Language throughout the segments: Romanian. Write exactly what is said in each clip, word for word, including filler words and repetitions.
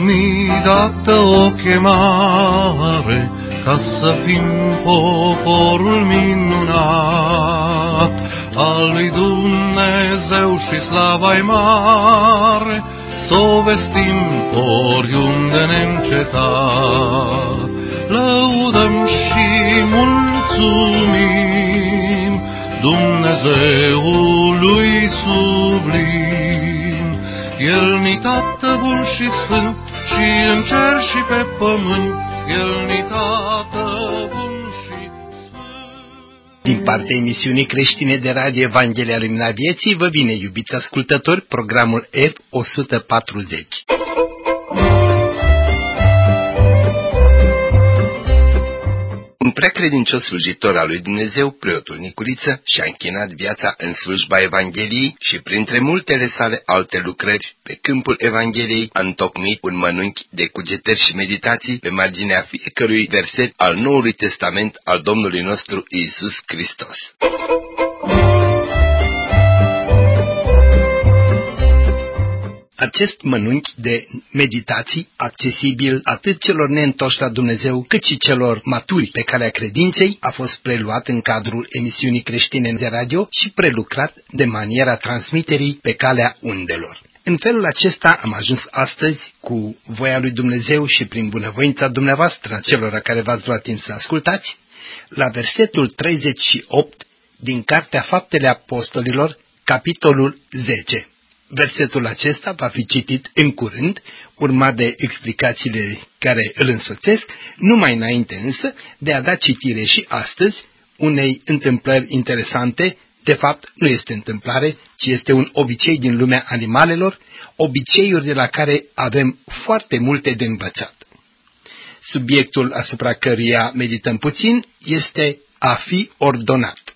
mi dată o chemare ca să fim poporul minunat al lui Dumnezeu și slava-i mare, s-o vestim oriunde neîncetat. Lăudăm și mulțumim Dumnezeului sublim. El-ni Tată bun și sfânt, și în cer și pe pământ, El-ni Tată bun și sfânt. Din partea emisiunii creștine de radio Evanghelia Lumina Vieții, vă vine, iubiți ascultători, programul F o sută patruzeci. Un preacredincios slujitor al lui Dumnezeu, preotul Nicuriță, și-a închinat viața în slujba Evangheliei și, printre multele sale alte lucrări, pe câmpul Evangheliei, a întocmit un mănunchi de cugetări și meditații pe marginea fiecărui verset al Noului Testament al Domnului nostru Iisus Hristos. Acest mănunchi de meditații, accesibil atât celor neîntoși la Dumnezeu, cât și celor maturi pe calea credinței, a fost preluat în cadrul emisiunii creștine de radio și prelucrat de maniera transmiterii pe calea undelor. În felul acesta am ajuns astăzi, cu voia lui Dumnezeu și prin bunăvoința dumneavoastră, celor care v-ați luat timp să ascultați, la versetul treizeci și opt din Cartea Faptele Apostolilor, capitolul zece. Versetul acesta va fi citit în curând, urmat de explicațiile care îl însoțesc, numai înainte însă de a da citire și astăzi unei întâmplări interesante. De fapt, nu este întâmplare, ci este un obicei din lumea animalelor, obiceiuri de la care avem foarte multe de învățat. Subiectul asupra căruia medităm puțin este a fi ordonat.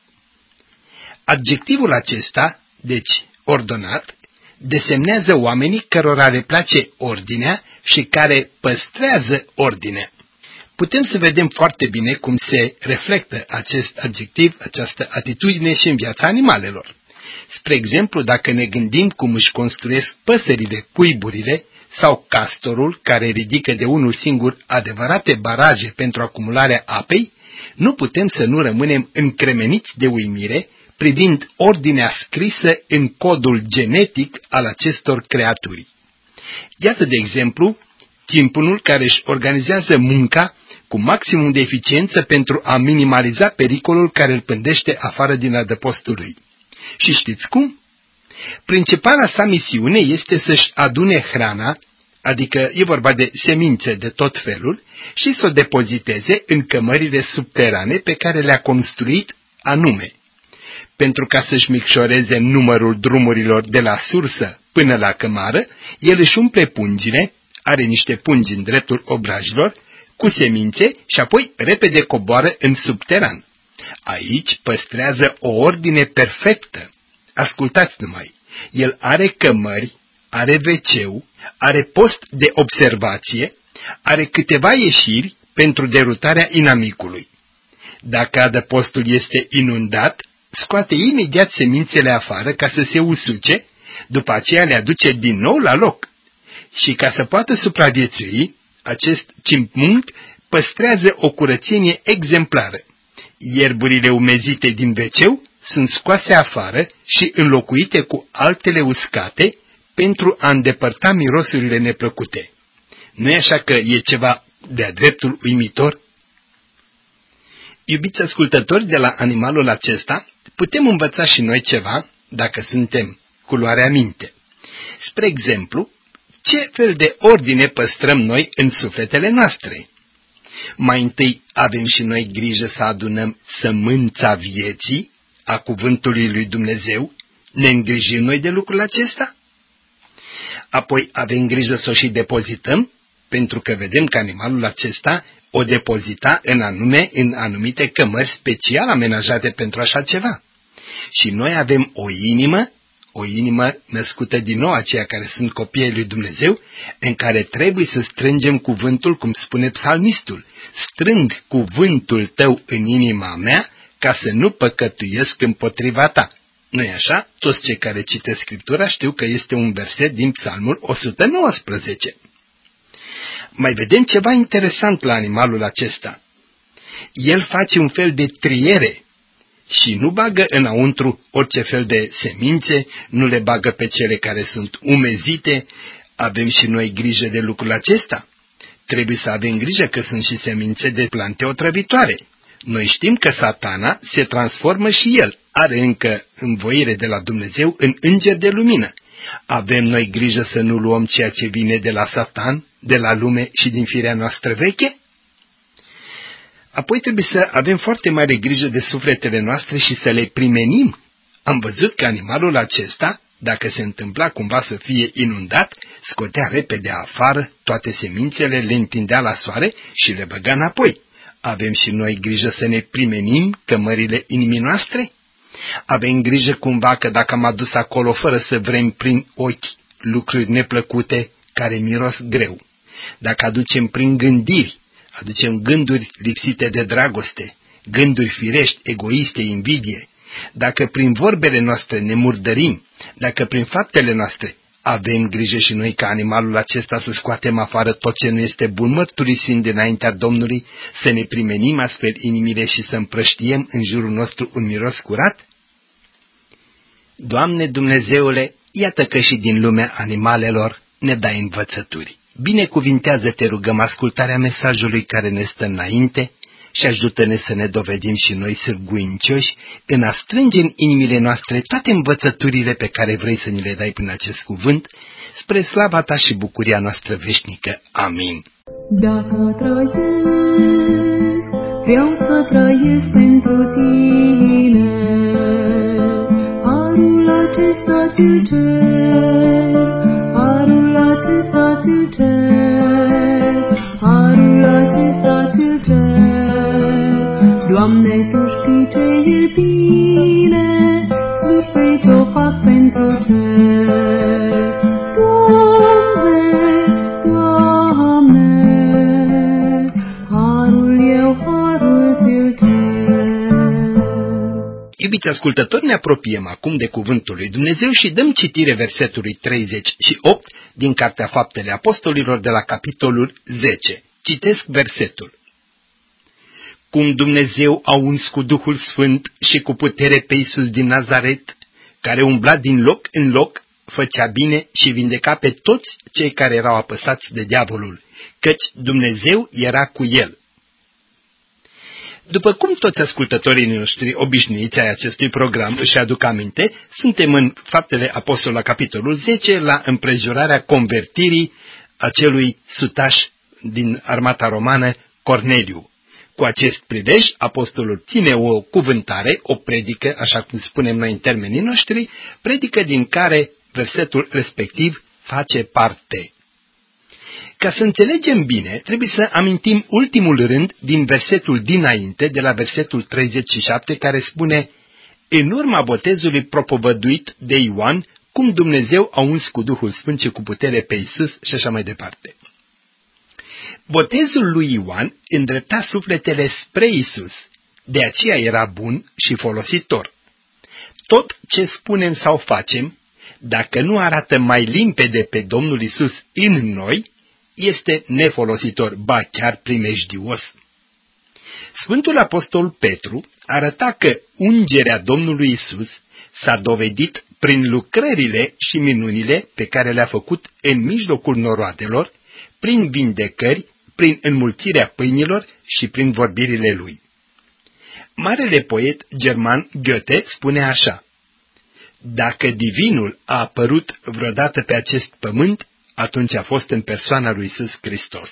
Adjectivul acesta, deci ordonat, desemnează oamenii cărora le place ordinea și care păstrează ordinea. Putem să vedem foarte bine cum se reflectă acest adjectiv, această atitudine și în viața animalelor. Spre exemplu, dacă ne gândim cum își construiesc păsările cuiburile sau castorul, care ridică de unul singur adevărate baraje pentru acumularea apei, nu putem să nu rămânem încremeniți de uimire privind ordinea scrisă în codul genetic al acestor creaturi. Iată, de exemplu, timpunul care își organizează munca cu maximum de eficiență pentru a minimaliza pericolul care îl pândește afară din adăpostul lui. Și știți cum? Principala sa misiune este să-și adune hrana, adică e vorba de semințe de tot felul, și să o depoziteze în cămările subterane pe care le-a construit anume. Pentru ca să-și micșoreze numărul drumurilor de la sursă până la cămară, el își umple pungile, are niște pungi în dreptul obrajilor, cu semințe și apoi repede coboară în subteran. Aici păstrează o ordine perfectă. Ascultați numai, el are cămări, are veceu, are post de observație, are câteva ieșiri pentru derutarea inamicului. Dacă adăpostul este inundat, scoate imediat semințele afară ca să se usuce, după aceea le aduce din nou la loc. Și ca să poată supraviețui, acest cimpmunk păstrează o curățenie exemplară. Ierburile umezite din veceu sunt scoase afară și înlocuite cu altele uscate pentru a îndepărta mirosurile neplăcute. Nu e așa că e ceva de-a dreptul uimitor? Iubiți ascultători, de la animalul acesta putem învăța și noi ceva, dacă suntem cu luarea minte. Spre exemplu, ce fel de ordine păstrăm noi în sufletele noastre? Mai întâi avem și noi grijă să adunăm sămânța vieții, a cuvântului lui Dumnezeu, ne îngrijim noi de lucrul acesta? Apoi avem grijă să o și depozităm, pentru că vedem că animalul acesta o depozita în anume în anumite cămări special amenajate pentru așa ceva. Și noi avem o inimă, o inimă născută din nou, aceia care sunt copiii lui Dumnezeu, în care trebuie să strângem cuvântul, cum spune psalmistul, strâng cuvântul tău în inima mea, ca să nu păcătuiesc împotriva ta. Nu-i așa? Toți cei care citesc Scriptura știu că este un verset din Psalmul o sută nouăsprezece. Mai vedem ceva interesant la animalul acesta. El face un fel de triere și nu bagă înăuntru orice fel de semințe, nu le bagă pe cele care sunt umezite. Avem și noi grijă de lucrul acesta. Trebuie să avem grijă că sunt și semințe de plante otrăvitoare. Noi știm că Satana se transformă și el, are încă învoire de la Dumnezeu în înger de lumină. Avem noi grijă să nu luăm ceea ce vine de la Satan, de la lume și din firea noastră veche? Apoi trebuie să avem foarte mare grijă de sufletele noastre și să le primenim. Am văzut că animalul acesta, dacă se întâmpla cumva să fie inundat, scotea repede afară toate semințele, le întindea la soare și le băga înapoi. Avem și noi grijă să ne primenim cămările inimii noastre? Avem grijă cumva că dacă am adus acolo fără să vrem prin ochi lucruri neplăcute care miros greu, dacă aducem prin gândiri, aducem gânduri lipsite de dragoste, gânduri firești, egoiste, invidie, dacă prin vorbele noastre ne murdărim, dacă prin faptele noastre, avem grijă și noi ca animalul acesta să scoatem afară tot ce nu este bun, mărturisind înaintea Domnului, să ne primenim astfel inimile și să împrăștiem în jurul nostru un miros curat? Doamne Dumnezeule, iată că și din lumea animalelor ne dai învățături. Binecuvintează-te, rugăm, ascultarea mesajului care ne stă înainte și ajută-ne să ne dovedim și noi sârguincioși în a strânge în inimile noastre toate învățăturile pe care vrei să ni le dai prin acest cuvânt, spre slava ta și bucuria noastră veșnică. Amin. Dacă trăiesc, vreau să trăiesc pentru tine, harul acesta ți-l cer, harul acesta ți-l cer, harul acesta ți-l cer. Doamne, Tu știi ce e bine, slujbei ce-o fac pentru cer. Doamne, Doamne, harul eu, harul ți-l cer. Iubiți ascultători, ne apropiem acum de cuvântul lui Dumnezeu și dăm citire versetului treizeci și opt din Cartea Faptele Apostolilor de la capitolul zece. Citesc versetul. Cum Dumnezeu a uns cu Duhul Sfânt și cu putere pe Iisus din Nazaret, care umbla din loc în loc, făcea bine și vindeca pe toți cei care erau apăsați de diavolul, căci Dumnezeu era cu el. După cum toți ascultătorii noștri obișnuiți ai acestui program își aduc aminte, suntem în Faptele Apostolilor la capitolul zece, la împrejurarea convertirii acelui sutaș din armata romană, Corneliu. Cu acest prilej, apostolul ține o cuvântare, o predică, așa cum spunem noi în termenii noștri, predică din care versetul respectiv face parte. Ca să înțelegem bine, trebuie să amintim ultimul rând din versetul dinainte, de la versetul treizeci și șapte, care spune: în urma botezului propovăduit de Ioan, cum Dumnezeu a uns cu Duhul Sfânt și cu putere pe Iisus și așa mai departe. Botezul lui Ioan îndrepta sufletele spre Iisus, de aceea era bun și folositor. Tot ce spunem sau facem, dacă nu arată mai limpede pe Domnul Iisus în noi, este nefolositor, ba chiar primejdios. Sfântul Apostol Petru arăta că ungerea Domnului Iisus s-a dovedit prin lucrările și minunile pe care le-a făcut în mijlocul noroadelor, prin vindecări, prin înmulțirea pâinilor și prin vorbirile lui. Marele poet german Goethe spune așa: dacă divinul a apărut vreodată pe acest pământ, atunci a fost în persoana lui Iisus Hristos.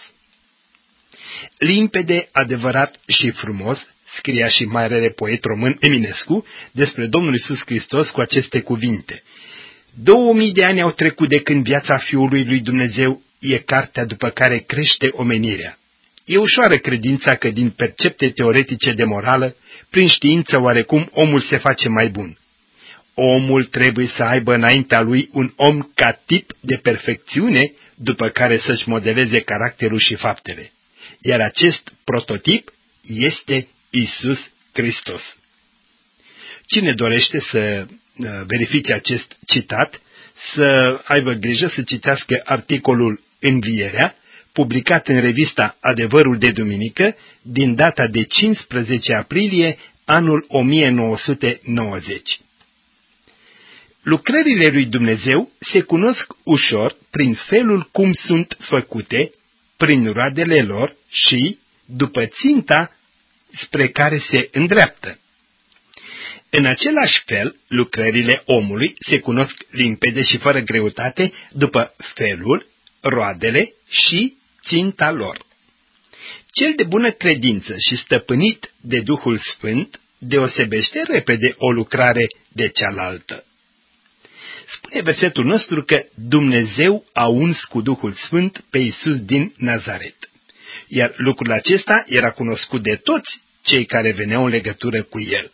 Limpede, adevărat și frumos, scria și marele poet român Eminescu despre Domnul Iisus Hristos cu aceste cuvinte: două mii de ani au trecut de când viața Fiului lui Dumnezeu e cartea după care crește omenirea. E ușoară credința că din percepte teoretice de morală, prin știință oarecum omul se face mai bun. Omul trebuie să aibă înaintea lui un om ca tip de perfecțiune, după care să-și modeleze caracterul și faptele. Iar acest prototip este Iisus Hristos. Cine dorește să verifice acest citat, să aibă grijă să citească articolul Învierea, publicat în revista Adevărul de Duminică, din data de cincisprezece aprilie, anul o mie nouă sute nouăzeci. Lucrările lui Dumnezeu se cunosc ușor prin felul cum sunt făcute, prin roadele lor și după ținta spre care se îndreaptă. În același fel, lucrările omului se cunosc limpede și fără greutate după felul, roadele și ținta lor. Cel de bună credință și stăpânit de Duhul Sfânt deosebește repede o lucrare de cealaltă. Spune versetul nostru că Dumnezeu a uns cu Duhul Sfânt pe Iisus din Nazaret, iar lucrul acesta era cunoscut de toți cei care veneau în legătură cu El.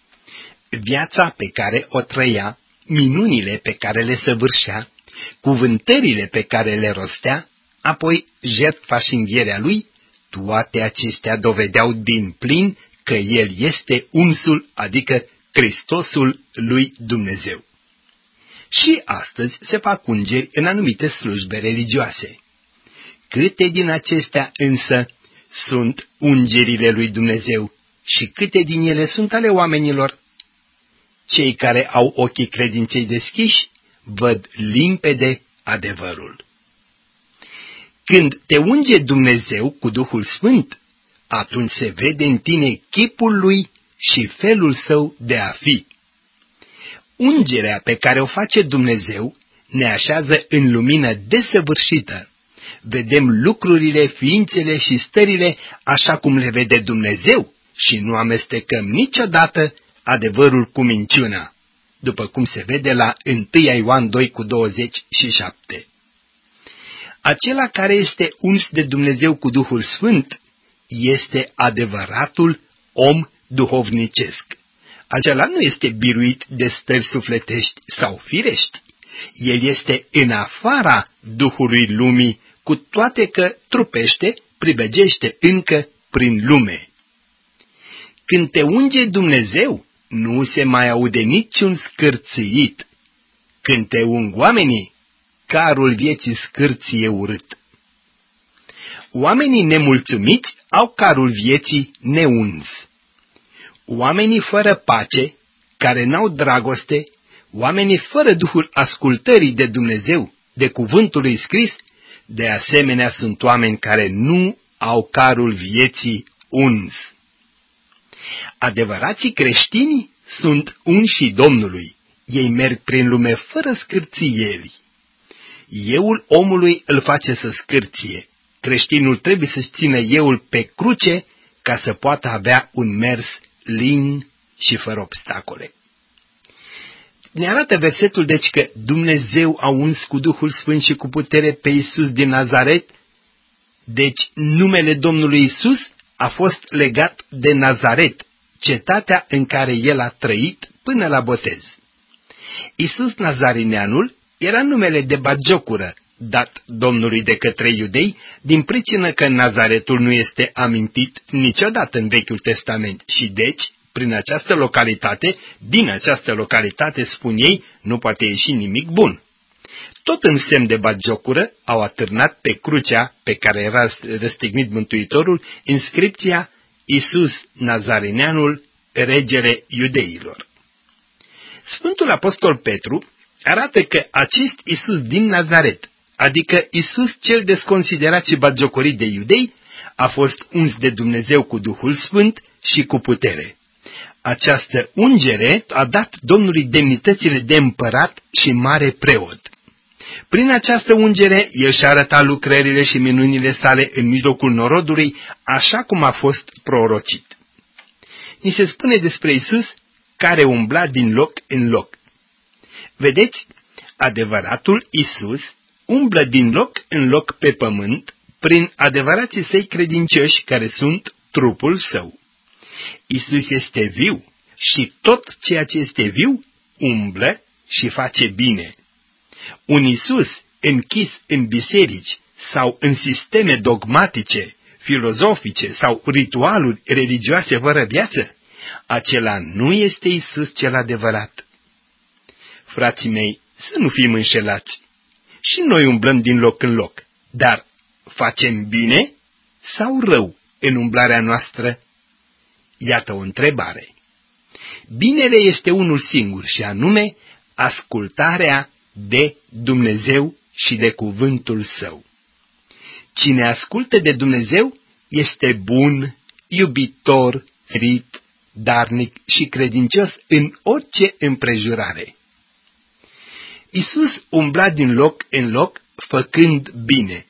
Viața pe care o trăia, minunile pe care le săvârșea, cuvântările pe care le rostea, apoi jertfa și învierea Lui, toate acestea dovedeau din plin că El este unsul, adică Hristosul lui Dumnezeu. Și astăzi se fac ungeri în anumite slujbe religioase. Câte din acestea însă sunt ungerile lui Dumnezeu și câte din ele sunt ale oamenilor? Cei care au ochii credinței deschiși văd limpede adevărul. Când te unge Dumnezeu cu Duhul Sfânt, atunci se vede în tine chipul Lui și felul Său de a fi. Ungerea pe care o face Dumnezeu ne așează în lumină desăvârșită. Vedem lucrurile, ființele și stările așa cum le vede Dumnezeu și nu amestecăm niciodată adevărul cu minciuna, după cum se vede la întâi Ioan doi cu douăzeci și șapte. Acela care este uns de Dumnezeu cu Duhul Sfânt este adevăratul om duhovnicesc. Acela nu este biruit de stări sufletești sau firești. El este în afara Duhului lumii, cu toate că trupește, pribegește încă prin lume. Când te unge Dumnezeu, nu se mai aude niciun scârțâit. Când te ung oamenii, carul vieții scârție urât. Oamenii nemulțumiți au carul vieții neunz. Oamenii fără pace, care n-au dragoste, oamenii fără Duhul ascultării de Dumnezeu, de cuvântul lui scris, de asemenea sunt oameni care nu au carul vieții uns. Adevărații creștini sunt unși Domnului, ei merg prin lume fără scârțieli. Euul omului îl face să scârție. Creștinul trebuie să-și țină euul pe cruce ca să poată avea un mers lin și fără obstacole. Ne arată versetul deci că Dumnezeu a uns cu Duhul Sfânt și cu putere pe Iisus din Nazaret, deci numele Domnului Iisus a fost legat de Nazaret, cetatea în care El a trăit până la botez. Iisus Nazarineanul era numele de batjocură dat Domnului de către iudei, din pricină că Nazaretul nu este amintit niciodată în Vechiul Testament și deci, prin această localitate, din această localitate, spun ei, nu poate ieși nimic bun. Tot în semn de batjocură au atârnat pe crucea pe care era răstignit Mântuitorul inscripția Iisus Nazarineanul, regele iudeilor. Sfântul Apostol Petru arată că acest Iisus din Nazaret, adică Iisus cel desconsiderat și batjocorit de iudei, a fost uns de Dumnezeu cu Duhul Sfânt și cu putere. Această ungere a dat Domnului demnitățile de împărat și mare preot. Prin această ungere, el și-a arătat lucrările și minunile sale în mijlocul norodului, așa cum a fost prorocit. Ni se spune despre Iisus care umbla din loc în loc. Vedeți, adevăratul Iisus umblă din loc în loc pe pământ prin adevărații săi credincioși care sunt trupul său. Iisus este viu și tot ceea ce este viu umblă și face bine. Un Iisus închis în biserici sau în sisteme dogmatice, filozofice sau ritualuri religioase fără viață, acela nu este Iisus cel adevărat. Frații mei, să nu fim înșelați. Și noi umblăm din loc în loc, dar facem bine sau rău în umblarea noastră? Iată o întrebare. Binele este unul singur și anume ascultarea de Dumnezeu și de cuvântul Său. Cine ascultă de Dumnezeu este bun, iubitor, ferit, darnic și credincios în orice împrejurare. Iisus umbla din loc în loc făcând bine.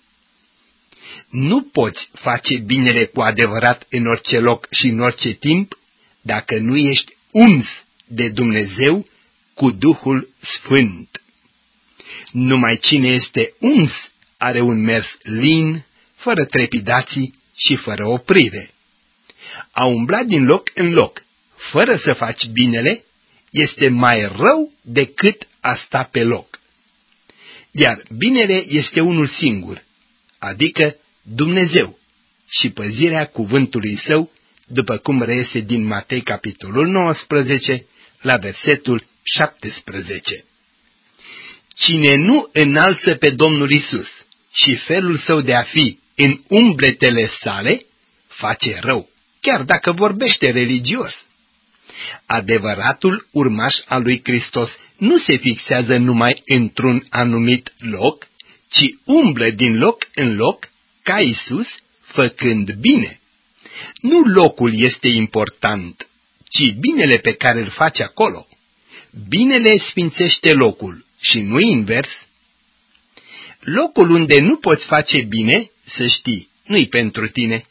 Nu poți face binele cu adevărat în orice loc și în orice timp dacă nu ești uns de Dumnezeu cu Duhul Sfânt. Numai cine este uns are un mers lin, fără trepidații și fără oprire. A umbla din loc în loc, fără să faci binele, este mai rău decât a sta pe loc. Iar binele este unul singur, adică Dumnezeu și păzirea cuvântului Său, după cum reiese din Matei capitolul nouăsprezece, la versetul șaptesprezece. Cine nu înalță pe Domnul Isus și felul Său de a fi în umbletele sale, face rău, chiar dacă vorbește religios. Adevăratul urmaș al lui Hristos nu se fixează numai într-un anumit loc, ci umblă din loc în loc, ca Isus, făcând bine. Nu locul este important, ci binele pe care îl face acolo. Binele sfințește locul și nu invers. Locul unde nu poți face bine, să știi, nu-i pentru tine.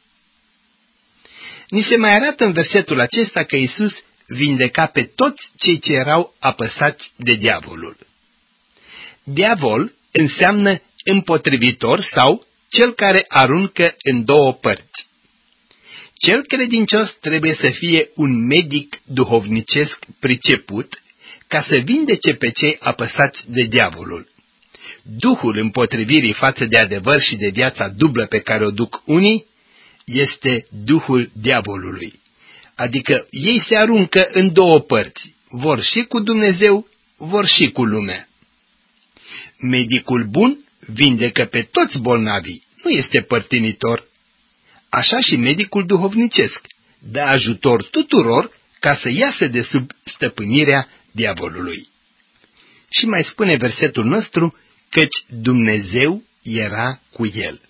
Ni se mai arată în versetul acesta că Iisus vindeca pe toți cei ce erau apăsați de diavolul. Diavol înseamnă împotrivitor sau cel care aruncă în două părți. Cel credincios trebuie să fie un medic duhovnicesc priceput ca să vindece pe cei apăsați de diavolul. Duhul împotrivirii față de adevăr și de viața dublă pe care o duc unii este duhul diavolului. Adică ei se aruncă în două părți, vor și cu Dumnezeu, vor și cu lumea. Medicul bun vindecă pe toți bolnavii, nu este părtinitor. Așa și medicul duhovnicesc dă ajutor tuturor ca să iasă de sub stăpânirea diavolului. Și mai spune versetul nostru, căci Dumnezeu era cu el.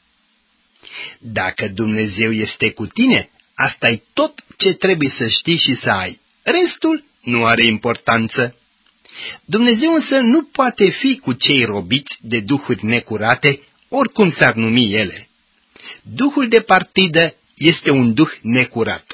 Dacă Dumnezeu este cu tine, asta-i tot ce trebuie să știi și să ai. Restul nu are importanță. Dumnezeu însă nu poate fi cu cei robiți de duhuri necurate, oricum s-ar numi ele. Duhul de partidă este un duh necurat.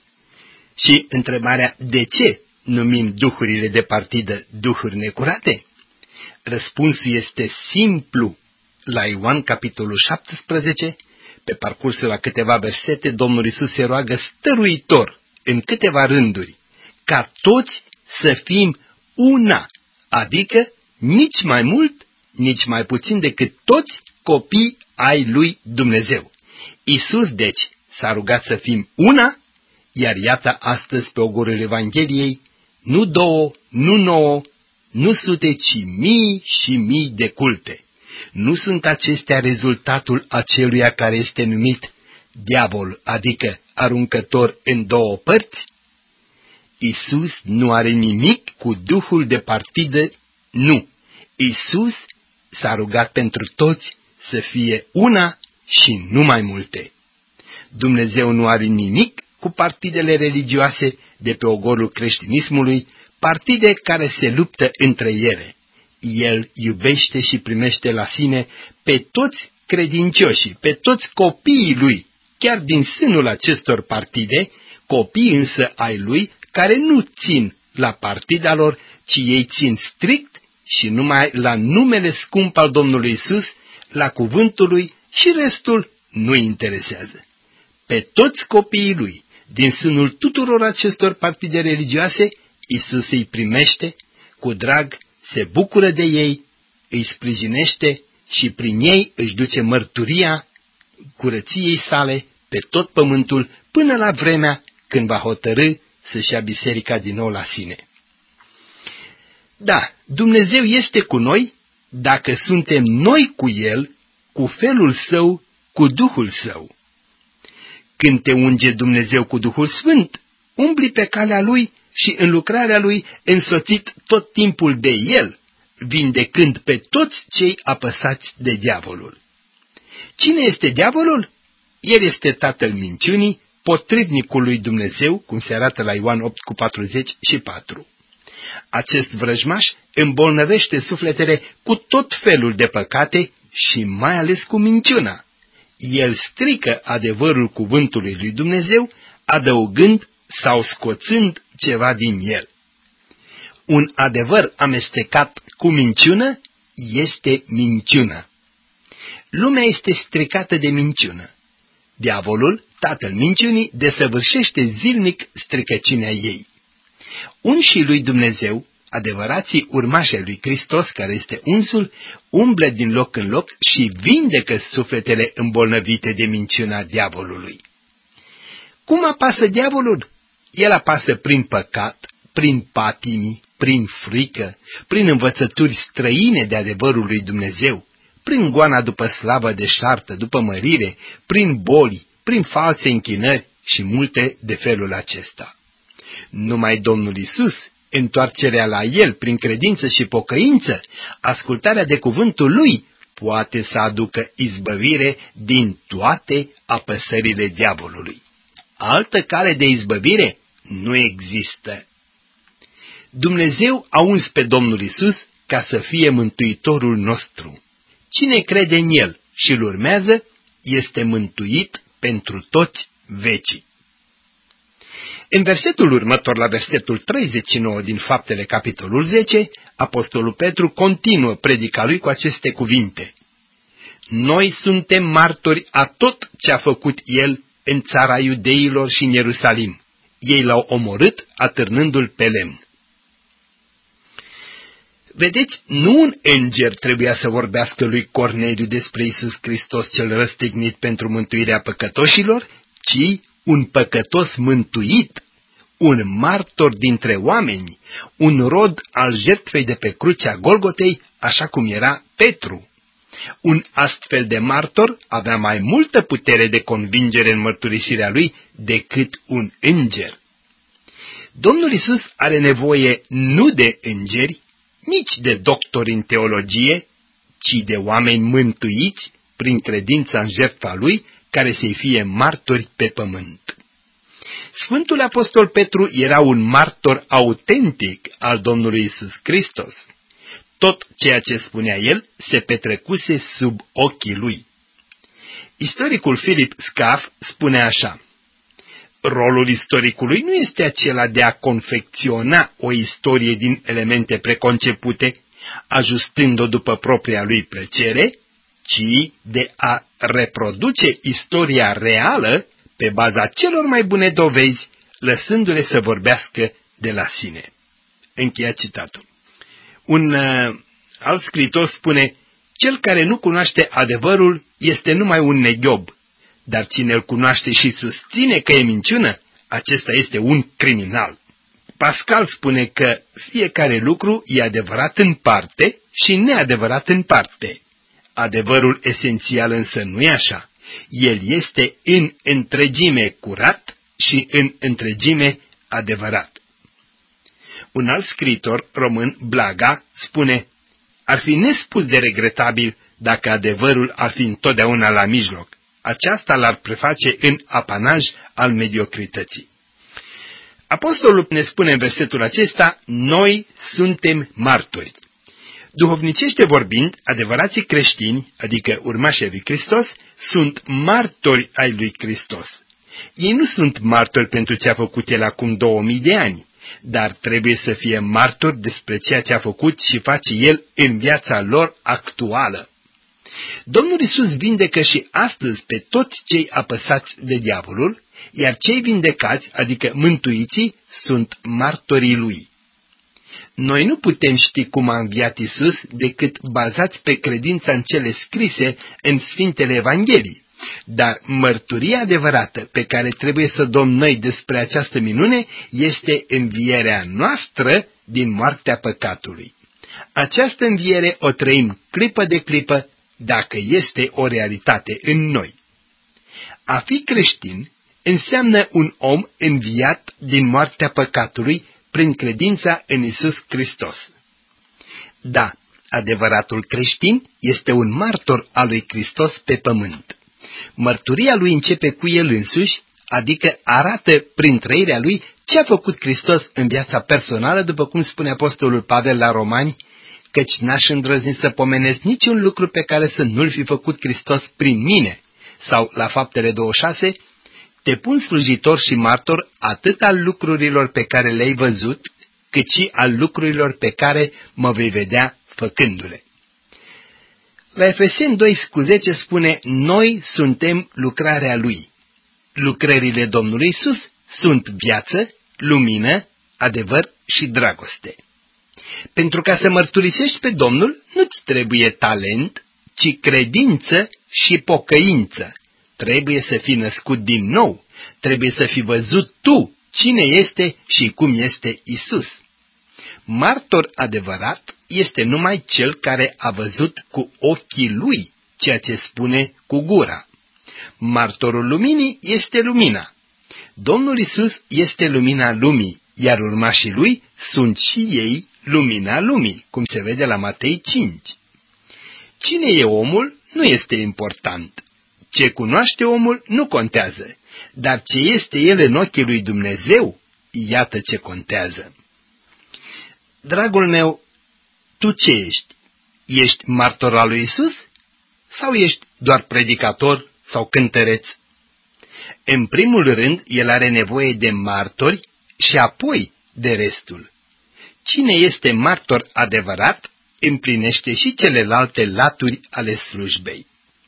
Și întrebarea, de ce numim duhurile de partidă duhuri necurate? Răspunsul este simplu. La Ioan, capitolul șaptesprezece, pe parcursul la câteva versete, Domnul Iisus se roagă stăruitor, în câteva rânduri, ca toți să fim una, adică nici mai mult, nici mai puțin decât toți copii ai lui Dumnezeu. Iisus, deci, s-a rugat să fim una, iar iată astăzi pe ogorul Evangheliei, nu două, nu nouă, nu sute, ci mii și mii de culte. Nu sunt acestea rezultatul aceluia care este numit diavol, adică aruncător în două părți? Iisus nu are nimic cu duhul de partidă, nu. Iisus s-a rugat pentru toți să fie una și nu mai multe. Dumnezeu nu are nimic cu partidele religioase de pe ogorul creștinismului, partide care se luptă între ele. El iubește și primește la sine pe toți credincioșii, pe toți copiii lui, chiar din sânul acestor partide, copii însă ai lui care nu țin la partida lor, ci ei țin strict și numai la numele scump al Domnului Isus, la cuvântul lui și restul nu interesează. Pe toți copiii lui, din sânul tuturor acestor partide religioase, Isus îi primește cu drag, se bucură de ei, îi sprijinește și prin ei își duce mărturia curăției sale pe tot pământul până la vremea când va hotărâ să-și ia biserica din nou la sine. Da, Dumnezeu este cu noi dacă suntem noi cu El, cu felul Său cu Duhul Său. Când te unge Dumnezeu cu Duhul Sfânt, umbli pe calea Lui și în lucrarea Lui însoțit tot timpul de El, vindecând pe toți cei apăsați de diavolul. Cine este diavolul? El este tatăl minciunii, potrivnicul lui Dumnezeu, cum se arată la Ioan opt cu patruzeci și patru. Acest vrăjmaș îmbolnăvește sufletele cu tot felul de păcate și mai ales cu minciuna. El strică adevărul cuvântului lui Dumnezeu, adăugând sau scoțând ceva din el. Un adevăr amestecat cu minciună este minciună. Lumea este stricată de minciună. Diavolul, tatăl minciunii, desăvârșește zilnic stricăciunea ei. Unșii lui Dumnezeu, adevărații urmași ai lui Hristos, care este unsul, umblă din loc în loc și vindecă sufletele îmbolnăvite de minciuna diavolului. Cum apasă diavolul? El apasă prin păcat, prin patimi, prin frică, prin învățături străine de adevărul lui Dumnezeu, prin goana după slavă deșartă, după mărire, prin boli, prin false închinări și multe de felul acesta. Numai Domnul Iisus, întoarcerea la El prin credință și pocăință, ascultarea de cuvântul Lui, poate să aducă izbăvire din toate apăsările diavolului. Altă cale de izbăvire nu există. Dumnezeu a uns pe Domnul Iisus ca să fie mântuitorul nostru. Cine crede în El și îl urmează, este mântuit pentru toți vecii. În versetul următor, la versetul treizeci și nouă din Faptele, capitolul zece, apostolul Petru continuă predica lui cu aceste cuvinte. Noi suntem martori a tot ce a făcut El în țara iudeilor și în Ierusalim. Ei l-au omorât atârnându-l pe lemn. Vedeți, nu un înger trebuia să vorbească lui Corneliu despre Iisus Hristos cel răstignit pentru mântuirea păcătoșilor, ci un păcătos mântuit, un martor dintre oameni, un rod al jertfei de pe crucea Golgotei, așa cum era Petru. Un astfel de martor avea mai multă putere de convingere în mărturisirea lui decât un înger. Domnul Iisus are nevoie nu de îngeri, nici de doctori în teologie, ci de oameni mântuiți prin credința în jertfa lui, care să-i fie martori pe pământ. Sfântul Apostol Petru era un martor autentic al Domnului Iisus Hristos. Tot ceea ce spunea el se petrecuse sub ochii lui. Istoricul Philip Scaff spune așa: rolul istoricului nu este acela de a confecționa o istorie din elemente preconcepute, ajustând-o după propria lui plăcere, ci de a reproduce istoria reală pe baza celor mai bune dovezi, lăsându-le să vorbească de la sine. Încheia citatul. Un uh, alt scriitor spune: cel care nu cunoaște adevărul este numai un neghiob, dar cine îl cunoaște și susține că e minciună, acesta este un criminal. Pascal spune că fiecare lucru e adevărat în parte și neadevărat în parte. Adevărul esențial însă nu e așa. El este în întregime curat și în întregime adevărat. Un alt scriitor român, Blaga, spune: ar fi nespus de regretabil dacă adevărul ar fi întotdeauna la mijloc. Aceasta l-ar preface în apanaj al mediocrității. Apostolul ne spune în versetul acesta: noi suntem martori. Duhovnicește vorbind, adevărații creștini, adică urmașii lui Hristos, sunt martori ai lui Hristos. Ei nu sunt martori pentru ce a făcut El acum două mii de ani, dar trebuie să fie martori despre ceea ce a făcut și face El în viața lor actuală. Domnul Iisus vindecă și astăzi pe toți cei apăsați de diavolul, iar cei vindecați, adică mântuiții, sunt martorii Lui. Noi nu putem ști cum a înviat Iisus decât bazați pe credința în cele scrise în Sfintele Evanghelii, dar mărturia adevărată pe care trebuie să dăm noi despre această minune este învierea noastră din moartea păcatului. Această înviere o trăim clipă de clipă, dacă este o realitate în noi. A fi creștin înseamnă un om înviat din moartea păcatului prin credința în Iisus Hristos. Da, adevăratul creștin este un martor al lui Hristos pe pământ. Mărturia lui începe cu el însuși, adică arată prin trăirea lui ce a făcut Hristos în viața personală, după cum spune apostolul Pavel la Romani, căci n-aș îndrăzni să pomenesc niciun lucru pe care să nu-l fi făcut Hristos prin mine. Sau la Faptele douăzeci și șase, te pun slujitor și martor atât al lucrurilor pe care le-ai văzut, cât și al lucrurilor pe care mă vei vedea făcându-le. La Efeseni doi cu zece spune, noi suntem lucrarea Lui. Lucrările Domnului Iisus sunt viață, lumină, adevăr și dragoste. Pentru ca să mărturisești pe Domnul, nu-ți trebuie talent, ci credință și pocăință. Trebuie să fii născut din nou, trebuie să fii văzut tu cine este și cum este Isus. Martor adevărat este numai cel care a văzut cu ochii lui ceea ce spune cu gura. Martorul luminii este lumina. Domnul Isus este lumina lumii, iar urmașii lui sunt și ei lumina lumii, cum se vede la Matei cinci. Cine e omul nu este important. Ce cunoaște omul nu contează, dar ce este el în ochii lui Dumnezeu, iată ce contează. Dragul meu, tu ce ești? Ești martor al lui Isus sau ești doar predicator sau cântăreț? În primul rând, el are nevoie de martori și apoi de restul. Cine este martor adevărat, împlinește și celelalte laturi ale slujbei.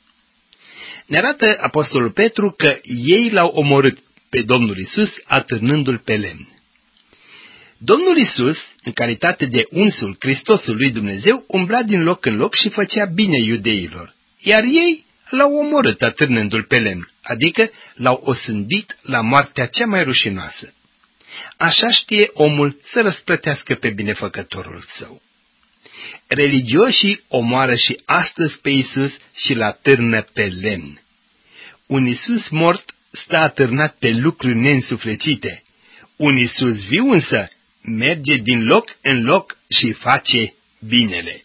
Ne arată apostolul Petru că ei l-au omorât pe Domnul Isus atârnându-l pe lemn. Domnul Isus, în calitate de unsul Hristosul lui Dumnezeu, umbla din loc în loc și făcea bine iudeilor, iar ei l-au omorât atârnându-l pe lemn, adică l-au osândit la moartea cea mai rușinoasă. Așa știe omul să răsplătească pe binefăcătorul său. Religioșii omoară și astăzi pe Isus și l atârnă pe lemn. Un Isus mort stă atârnat pe lucruri neînsuflețite. Un Isus viu însă merge din loc în loc și face binele.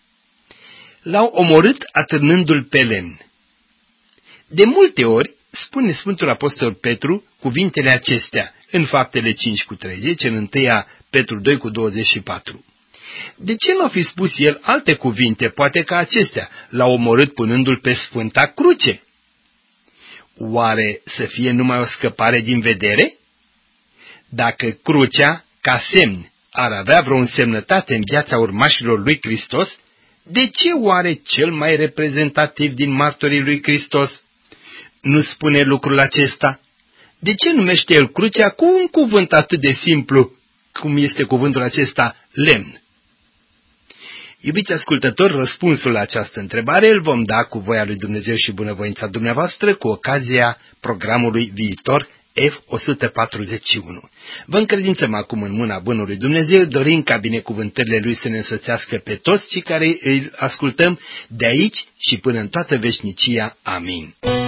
L-au omorât atârnându-l pe lemn. De multe ori spune Sfântul Apostol Petru cuvintele acestea în Faptele cinci cu treizeci, în întâia Petru doi cu douăzeci și patru. De ce nu a fi spus el alte cuvinte, poate ca acestea, l-a omorât punându-l pe Sfânta Cruce? Oare să fie numai o scăpare din vedere? Dacă crucea, ca semn, ar avea vreo însemnătate în viața urmașilor lui Hristos, de ce oare cel mai reprezentativ din martorii lui Hristos nu spune lucrul acesta? De ce numește el crucea cu un cuvânt atât de simplu, cum este cuvântul acesta, lemn? Iubiți ascultători, răspunsul la această întrebare îl vom da cu voia lui Dumnezeu și bunăvoința dumneavoastră cu ocazia programului viitor F o sută patruzeci și unu. Vă încredințăm acum în mâna bunului Dumnezeu, dorim ca binecuvântările Lui să ne însoțească pe toți cei care îi ascultăm de aici și până în toată veșnicia. Amin.